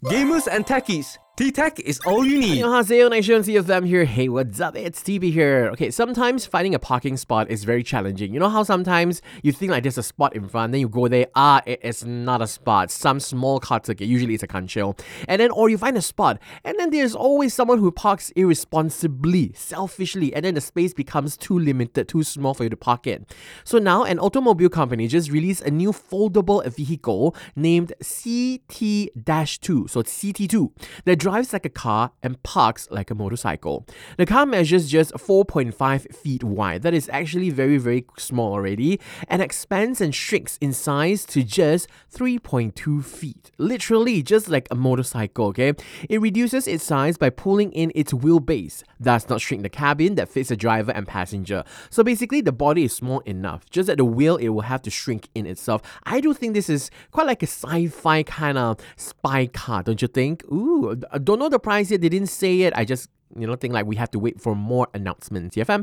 Gamers and techies, T-Tech is all you need. Annyeonghaseyo, Nation CFM here. Hey, what's up? It's TB here. Okay, sometimes finding a parking spot is very challenging. You know how sometimes you think like there's a spot in front, then you go there, it is not a spot. Some small car ticket, usually it's a kanchil. And then, or you find a spot, and then there's always someone who parks irresponsibly, selfishly, and then the space becomes too limited, too small for you to park in. So now, an automobile company just released a new foldable vehicle named CT-2, so it's CT2, that drives like a car and parks like a motorcycle. The car measures just 4.5 feet wide. That is actually very, very small already, and expands and shrinks in size to just 3.2 feet. Literally, just like a motorcycle, okay? It reduces its size by pulling in its wheelbase, thus not shrink the cabin that fits the driver and passenger. So basically, the body is small enough, just that the wheel, it will have to shrink in itself. I do think this is quite like a sci-fi kind of spy car, don't you think? Ooh, I don't know the price yet, they didn't say it. I just, think like we have to wait for more announcements. Yeah, fam?